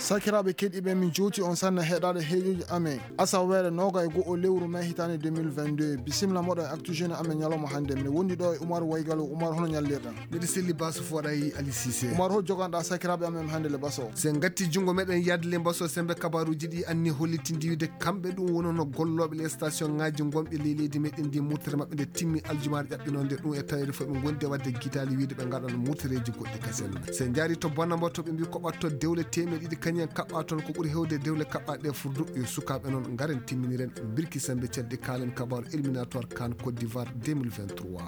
sakiraɓe keɗiɓe min juuti on sanna heɗade heeƴuji amen asawere noga e go'o lewru mai hitande 2022 bisimla moɗo e actu jeune amen ñalawma hande mine wondi ɗo e Oumar Waygalo. Oumar hono ñallirɗen? mbiɗa selli baso foɗayi Ali Cissé. Oumar hol joganɗa sakiraɓe amen hande le baso sen gatti jungo meɗen yadde le baso sembe kabaruji ɗi anni hollitindide kamɓe ɗum wonono golloɓe les station ngaji gonɓe leydi meɗen ndi murtere mabɓe nde timmi aljumaɗe ƴaɓɓinode ɗum e tawede fo ɓe gondi wadde guitali wiide ɓe gaɗan murtereji goɗɗi kasen sen jaari to bonnamba to ɓe mbi koɓatto dewle temeɗe ɗiɗi kañen kaɓɓa toon ko ɓuuri hewde dewle kaɓɓaɗe furdu yo sukaɓe noon garen timminiren birki sembe cedde kalen kabaru éliminatoire CAN Côte d'Ivoire 2023.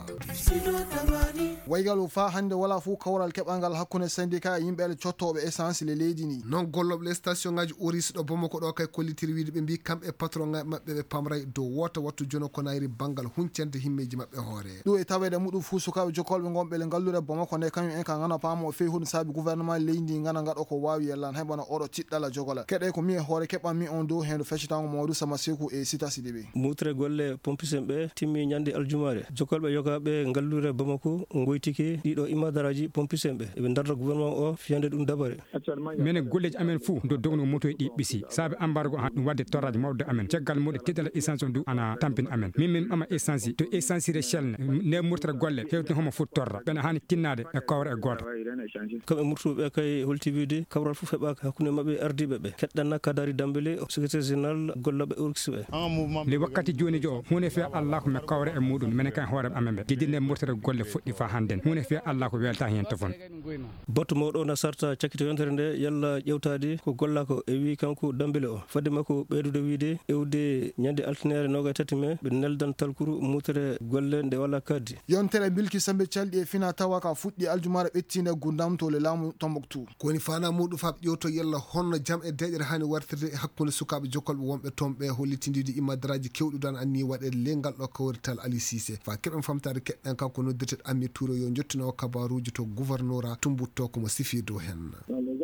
Waygalo fa hande wala fu kawral keɓangal hakkude syndicat e yimɓeɓe cottoɓe essence le leydi ni non golloɓe les station ngaji oris ɗo Bamako ɗo kay kollitiri wiide ɓe mbi kamɓe patron ngaɓe mabɓe ɓe pamray dow wota wattu jono ko nayri banggal huncende himmeji mabɓe hoore ɗum e tawede muɗum fu sukaɓe jokolɓe gonɓe le ngallure Bamako nde kañum en ka gana paamo o fewi hunde saabi gouvernement leydi gana gaɗo ko wawi yellan heɓana oɗo tiɗɗala jogola keɗe ko mi e hoore keɓan mi on dow hendo feccitango Mamadou Sama Sekou e Sita Sidibé. mutre golle pompisen ɓe timmi ñande aljumare jokolɓe yogaɓe ngallure Bamako goytiki ɗiɗo imadaraji pompisen ɓe eɓe darda gouvernement o fiyande ɗum dabare minen golleji amen fou do dogno moto e ɗi ɓisi saabi embargo ɗum wadde torraji mawde amen caggal muɗe teɗɗala essence on du ana tampin amen min ɓama essence to essence re shelne nde murtere golle hewtini homo foti torra ɓene hani tinnade e kawre e goto kamɓe murtuɓe kay holtivide kawral fof heɓaka hakkude mabɓe ardiɓe ɓe keɗɗanna Kadari Dambélé secrétaire général golloɓe urks ɓe le wakkati joni jo hunde fe Allah ko me kawre e muɗum minen kan hoore amen ɓe guidinde murtere golle fuɗɗi fa handen hunde fe Allah ko welta hen to fon botto mawɗo na sarta cakkito yontere nde yalla ƴewtade ko golla ko e wi kanko Dambélé o fadde makko ɓeydude wiide ewde ñande altinere 23 mai ɓe neldan talkuru mutere golle nde walla kaddi yontere bilki sambe calɗi e fina tawa ka fuɗɗi aljumare ɓettinde gurdam to le laamu Tombouctou koni fana muɗum fab ƴewto yalla honno jam e deƴere hani wartirde e hakkude sukaɓe jokolɓe wonɓe toon ɓe hollitindide imadaraji kewɗudan anni waɗede lengal ɗo kawrital Ali Cissé fa keɓen famtade keɗɗen kanko noddirte Ami Touré yo jottino kabaruji to gouverneur Tombouctou komo sifi dow hen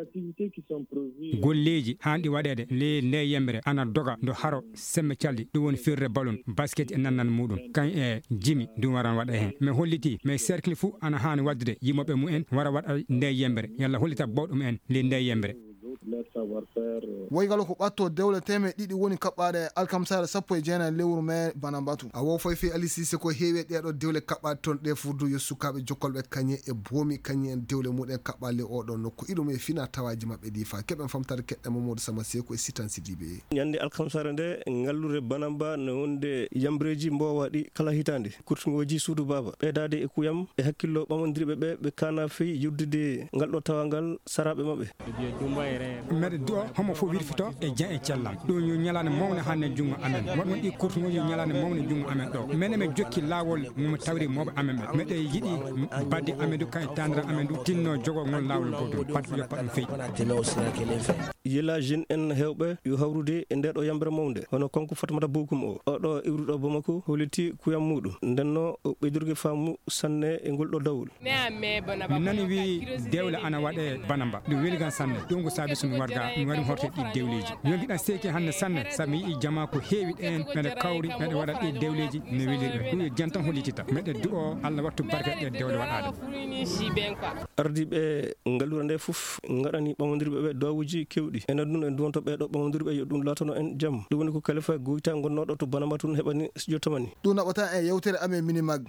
golleji hanɗi waɗede le nde yembre ana doga ndo haro semme calɗi ɗum woni firre ballon basket e nannan muɗum kañ e jimi ɗum waran waɗa hen mais holliti mais cercle fou ana hani waddude yimoɓe mumen wara waɗa nde yembre yalla hollita bawɗum en le nde yembre Waygalo ko ɓatto dewle teme ɗiɗi woni kaɓɓade alkamsare 19 lewru mai Banambatu a wo foy fe Ali Cissé ko heewi ɗeɗo dewle kaɓɓade toon ɗe furdu yo sukaɓe jokkolɓe kañe e boomi kañe en dewle muɗen kaɓɓale oɗo nokku iɗum e fina tawaji mabɓe ɗi fa keɓen famtade keɗɗe Mamadou Sama Sekou e Sitan Sidibé ñande alkamsare nde ngallure Banamba no wonde yambreji mbowaɗi kala hitande kurtugoji suudu baba ɓeydade e kuyam e hakkillo ɓamodiriɓe ɓe kana feyi yurdude ngalɗo tawangal saraɓe mabɓe meɗe do homo fo wirfito e jan e cellam ɗum yo ñalane mawne hande jungo amen wonɗon ɗi kurtugoji yo ñalane mawne jungo amen ɗo minen me jokki lawol momo tawri mawɓe amen ɓe meɗe yiiɗi badde amen du kay tandira amen du tinno jogo ngol lawol gotum pat yo pat ɗum feyi yela jeune en hewɓe yo hawrude e ndeɗo yambre mawde hono konko Fatamata Bokum o oɗo iwruɗo Bamako holliti kuyam muɗum ndenno ɓeydurgue faamu sanne e ngol ɗo dawol mi nani wi dewle ana waɗe Banamba ɗum weli gan sanne ɗum ko saabi somi warga mi waɗi horte ɗi dewleji mi yoguiɗa seeki hande sanne saabi mi yii jama ko heewi ɗen meɗe kawri meɗe waɗa ɗi dewleji mi weliriɓe ɗum yo jantan hollitita meɗe du'o Allah wattu barke ɗe dewle waɗade ardiɓe ngallure nde foof gaɗani ɓamodiriɓe ɓe dowuji kewɗi ene ɗum en duwonto ɓeɗo ɓamodiriɓe yo ɗum latono en jaam ɗum woni ko kalifa goyta gonnoɗo to Banamba tun heɓani studio tamani ɗum naɓata e yewtere amen minimag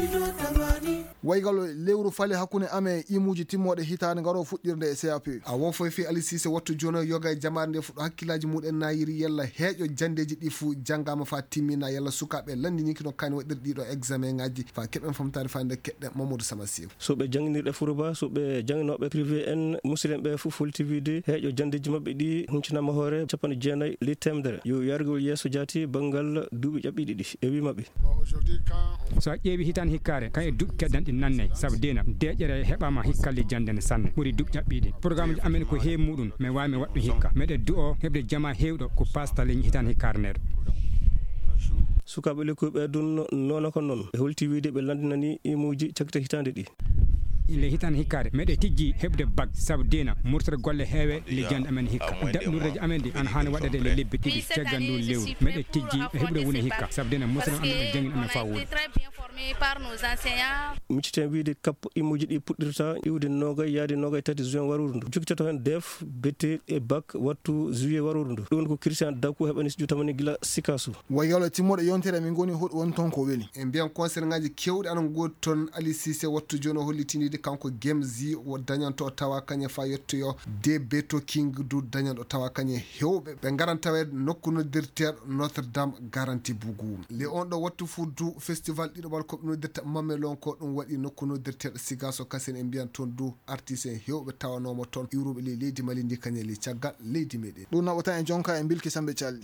Waygalo lewru fali hakkude amen imuji timmoɗe hitande garo fuɗɗirde e CAP a wo foy fe Ali Cissé wattu jono yoga e jamare nde fuɗɗo hakkillaji muɗen nayiri yalla heeƴo jandeji ɗi fou janggama fa timmina yalla sukaɓe landini kino kani waɗir ɗiɗo examen ngaji fa keɓen famtade fa nde keɗɗen Mamadou Sama Sekou soɓe jangguinirɗe Fourouba soɓe jangginoɓe privé en musidɗen ɓe foof holtivide heeƴo jandeji mabɓe ɗi hunccinama hoore 19 li temedere yo yargol yesso jaati banggal duuɓi ƴaɓɓiɗi ɗi e wi mabɓe so ƴeewi hitande hikkare kan e duuɓi keddan ɗi nanne saabu dena deƴƴere heɓama hikkalle jandene sanne ɓuuri duuɓi ƴaɓɓiɗi programme ji amen ko heewi muɗum mais wawimi waɗɗum hikka meɗe du'o heɓde jama hewɗo ko pasta leñi hitande hikkare neɗo sukaɓe lekkoɓe ɗum noona ko noon e holtivide ɓe landinani imuji cakkite hitande ɗi le hitande hikkade meɗe tijji heɓde bag saabu dena murtere golle heewe le jande amen hikka daɓɓinurdeji amen ɗi ana hani waɗede le lebbi ɗiɗi caggal ndu lewru meɗe tijji heɓde wone hikka saabu dena murtere amen ɓe jangguin amen fa wuuɗa par nos enseignants. micciten wiide kappo immuji ɗi puɗɗirta iwde nogay yaade nogay tati juin waruru ndu jokkitoto hen def bete e bac wattu juillet waruru ndu ɗum ko Christian Dakou heɓani studio tamani gila Sikasu wayolo timmoɗo yontere min goni hoɗ won ton ko weli e mbiyan concert ngaji kewɗi anan godi toon Ali Cissé wattu joni o hollitinide kanko Gemzi o dañanto o tawa kañe fa yettoyo de Beto King du dañanɗo tawa kañe hewɓe ɓe garan tawede nokku noddirteɗo Notre Dame garanti Bougou le on ɗo wattu fu du festival ɗiɗoɓal koɓe noddirta Mamelon ko ɗum waɗi nokku noddirteɗo Sigaso Kasen e mbiyan toon du artiste en hewɓe tawanoma toon iwruɓe leydi Mali ndi kañe li caggal leydi meɗen ɗum naɓata en jonka e bilki samɓe calɗi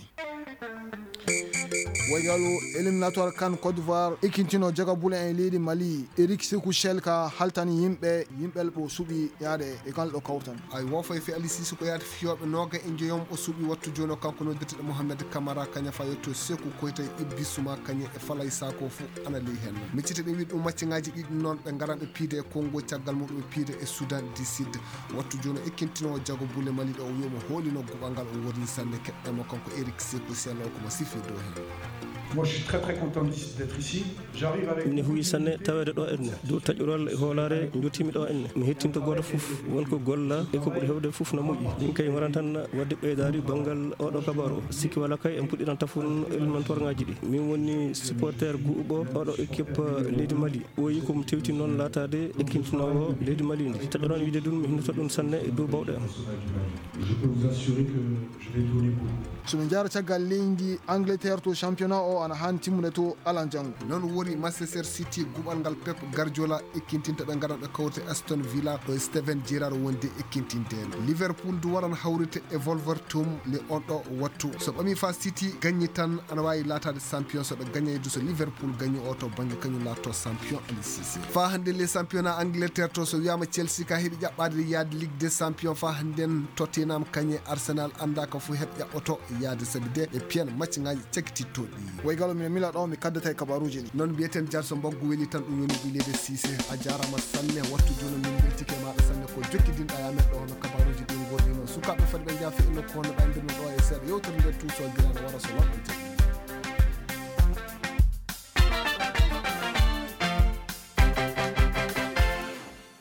waygalu éliminatoire CAN Côte d'Ivoire ikintino jaga bule en leydi Mali Eric Sékou Chel ka haltani yimɓel ɓo suuɓi yaade e kalɗo kawtan ay wofoy fi Ali Cissé ko yaade fiyoɓe noga e joyom o suuɓi wattu joni o kanko noddirteɗo Mohamed Camara kaña fa yetto Sékou Koyta Ibissouma kañe e Falay Sako fu ana ley hen miccite ɗen wiɗ ɗum maccingaji ɗiɗi noon ɓe garan ɓe piide e Congo caggal muɗum ɓe piide e Soudan du Sud wattu joni o ikkintino jago bule Mali ɗo o wiyoma hoolino guɓal ngal o woni sanne keɗɗemo kanko Eric Sékou Chel o komo sifi dow hen. Moi, je suis très content d'être ici. J'arrive avec. ne huwi sanne tawede ɗo enne dow taƴƴorol e hoolare jottimi ɗo enne mi hettinto goto fof wonko golla e ko ɓuuri hewde fof no moƴƴi ɗin kay waran tan wadde ɓeydari banggal oɗo kabar o sikki wala kay en puɗɗiran tafun éliminatoire ngaji ɗi min woni supporter guuɓo oɗo équipe leydi Mali o yi komi tewti noon latade ekkintinowo leydi Mali ndi taƴƴoɗon wiide ɗum mi hinnoto ɗum sanne e dow bawɗe am. Je peux vous assurer que je vais donner beaucoup. somin jara caggal leydi Angleterre to championnat o ana hani timmude to alan janggo non woni Manchester City guɓal ngal Pep Guardiola ekkintinta ɓe garan ɓe kawte Aston Villa ɗo Steven Gerrard wonde ekkintintede Liverpool du waran hawrite e Wolverhampton le on ɗo wattu so ɓami fa City gagni tan ana wawi latade champion so ɓe gagnaydu so Liverpool gagni o to banggue kañum latto champion Ali Cissé fa hande les championnat Angleterre to so wiyama Chelsea ka heeɓi ƴaɓɓade yaade Ligue des champions fa handen Tottenham kañe Arsenal andaka fu heɓ ƴaɓɓoto yaade sabi de e pian match ngaji cakkitittoɗi waygalo mine mila ɗo mi kaddata e kabaruji ɗi non mbiyeten jarso mbaggu weli tan ɗum woni ɓileede Cissé a jarama sanne wattu joni min beltike maɗa sanne ko jokkidinɗa yamen ɗo hono kabaruji ɗin goɗɗi noon sukaɓe fadi ɓe jaafi inno ko hono ɓaydirno ɗo e seeɗa yewtere nder tuusol gilano wara so lobɓete